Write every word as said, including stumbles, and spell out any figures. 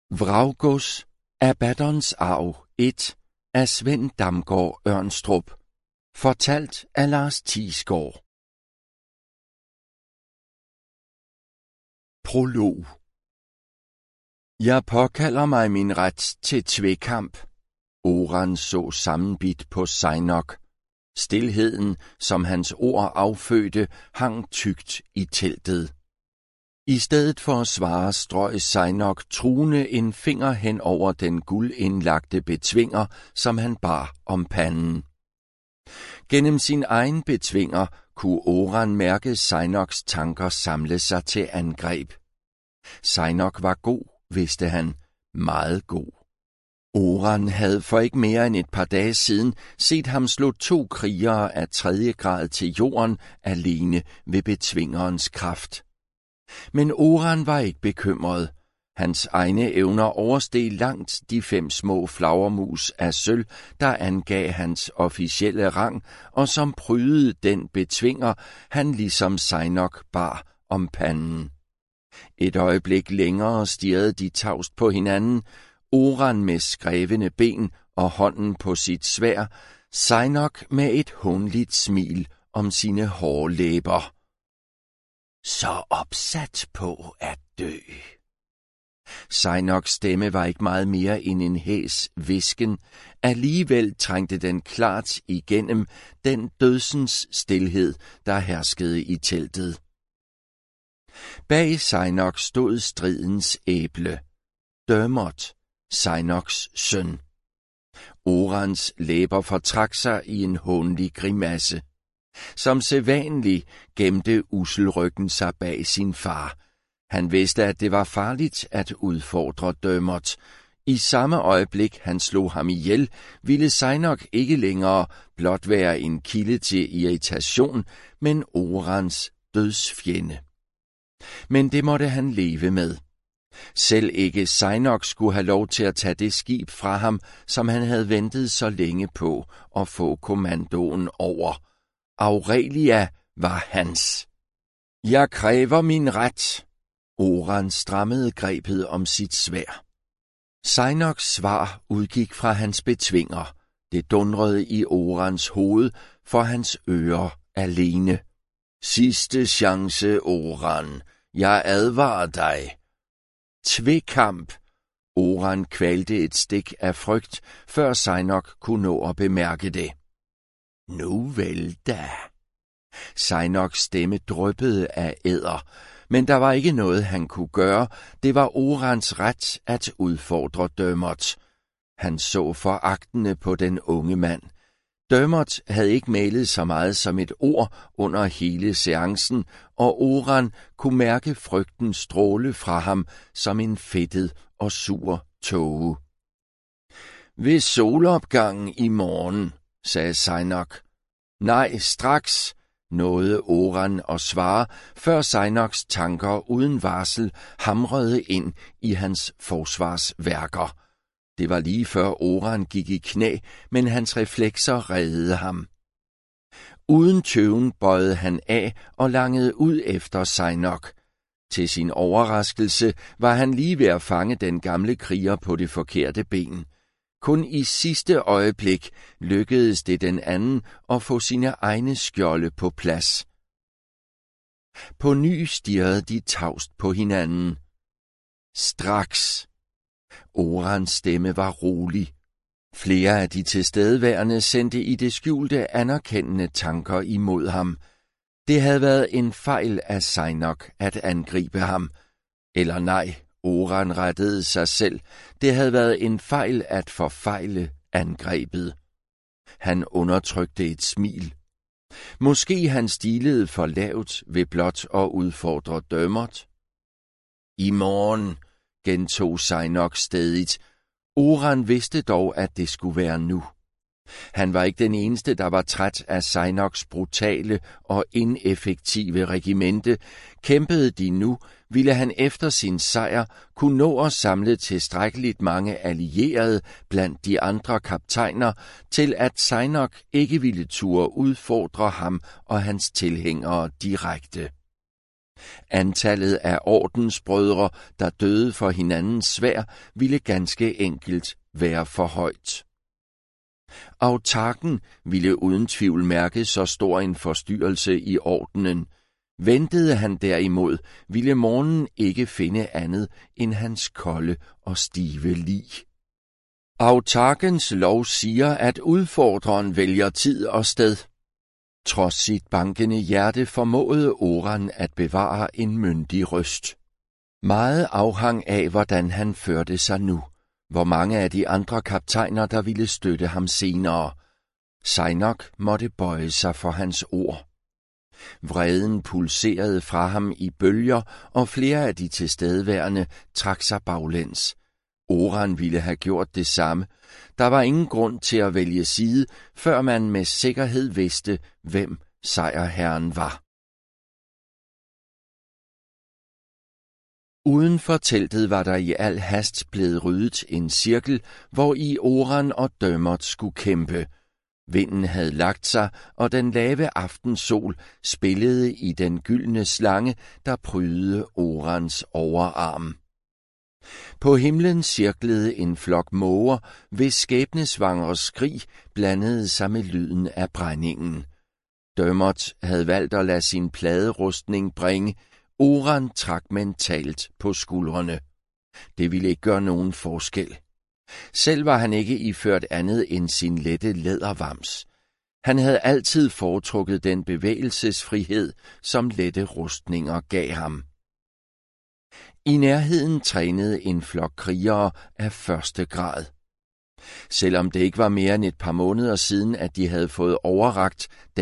Vraggods, Abaddons arv et af Svend Damgaard Ørnstrup. Fortalt af Lars Thiesgaard. Prolog. Jeg påkalder mig min ret til tvekamp. Oran så sammenbidt på Seinok. Stilheden, som hans ord affødte, hang tykt i teltet. I stedet for at svare strøg Seinok truende en finger hen over den guldindlagte betvinger, som han bar om panden. Gennem sin egen betvinger kunne Oran mærke Seinoks tanker samle sig til angreb. Seinok var god, vidste han, meget god. Oran havde for ikke mere end et par dage siden set ham slå to krigere af tredje grad til jorden alene ved betvingerens kraft. Men Oran var ikke bekymret. Hans egne evner oversteg langt de fem små flagermus af sølv, der angav hans officielle rang, og som prydede den betvinger, han ligesom Seinok bar om panden. Et øjeblik længere stirrede de tavst på hinanden, Oran med skrevne ben og hånden på sit sværd, Seinok med et hånligt smil om sine hårde læber. Så opsat på at dø. Seinoks stemme var ikke meget mere end en hæs hvisken, alligevel trængte den klart igennem den dødsens stilhed, der herskede i teltet. Bag Seinok stod stridens æble, Dermot, Seinoks søn. Orans læber fortrak sig i en hånlig grimasse. Som sædvanlig gemte Usselryggen sig bag sin far. Han vidste, at det var farligt at udfordre Dermot. I samme øjeblik han slog ham ihjel, ville Seinok ikke længere blot være en kilde til irritation, men Orans dødsfjende. Men det måtte han leve med. Selv ikke Seinok skulle have lov til at tage det skib fra ham, som han havde ventet så længe på at få kommandoen over. Aurelia var hans. Jeg kræver min ret. Oran strammede grebet om sit sværd. Seinoks svar udgik fra hans betvinger. Det dundrede i Orans hoved for hans ører alene. Sidste chance, Oran. Jeg advarer dig. Tvekamp. Oran kvalte et stik af frygt, før Seinok kunne nå at bemærke det. Nu vel da. Seinoks stemme dryppede af æder, men der var ikke noget, han kunne gøre. Det var Orans ret at udfordre Dermot. Han så foragtende på den unge mand. Dermot havde ikke malet så meget som et ord under hele seancen, og Oran kunne mærke frygten stråle fra ham som en fedtet og sur tåge. Ved solopgangen i morgen, sagde Seinok. Nej, straks, nåede Oran at svare, før Seinoks tanker uden varsel hamrede ind i hans forsvarsværker. Det var lige før Oran gik i knæ, men hans reflekser reddede ham. Uden tøven bøjede han af og langede ud efter Seinok. Til sin overraskelse var han lige ved at fange den gamle kriger på det forkerte ben. Kun i sidste øjeblik lykkedes det den anden at få sine egne skjolde på plads. På ny stirrede de tavst på hinanden. Straks. Orans stemme var rolig. Flere af de tilstedeværende sendte i det skjulte anerkendende tanker imod ham. Det havde været en fejl af Seinok at angribe ham. Eller nej, Oran rettede sig selv. Det havde været en fejl at forfejle angrebet. Han undertrykte et smil. Måske han stilede for lavt ved blot at udfordre Dermot. I morgen, gentog Seinok stædigt. Oran vidste dog, at det skulle være nu. Han var ikke den eneste, der var træt af Seinoks brutale og ineffektive regimente. Kæmpede de nu, ville han efter sin sejr kunne nå at samle tilstrækkeligt mange allierede blandt de andre kaptajner, til at Seinok ikke ville turde udfordre ham og hans tilhængere direkte. Antallet af ordensbrødre, der døde for hinandens sværd, ville ganske enkelt være for højt. Autarken ville uden tvivl mærke så stor en forstyrrelse i ordenen. Ventede han derimod, ville morgenen ikke finde andet end hans kolde og stive lig. Autarkens lov siger, at udfordreren vælger tid og sted. Trods sit bankende hjerte formåede Oran at bevare en myndig røst. Meget afhang af, hvordan han førte sig nu, hvor mange af de andre kaptajner, der ville støtte ham senere. Sejnok måtte bøje sig for hans ord. Vreden pulserede fra ham i bølger, og flere af de tilstedeværende trak sig baglæns. Oran ville have gjort det samme. Der var ingen grund til at vælge side, før man med sikkerhed vidste, hvem sejrherren var. Uden for teltet var der i al hast blevet ryddet en cirkel, hvor i Oran og Dermot skulle kæmpe. Vinden havde lagt sig, og den lave aftensol spillede i den gyldne slange, der prydede Orans overarm. På himlen cirklede en flok måger, hvis skæbnesvangre skrig blandede sig med lyden af brændingen. Dermot havde valgt at lade sin pladerustning bringe. Oran trak mentalt på skuldrene. Det ville ikke gøre nogen forskel. Selv var han ikke iført andet end sin lette lædervams. Han havde altid foretrukket den bevægelsesfrihed, som lette rustninger gav ham. I nærheden trænede en flok krigere af første grad. Selvom det ikke var mere end et par måneder siden, at de havde fået overrakt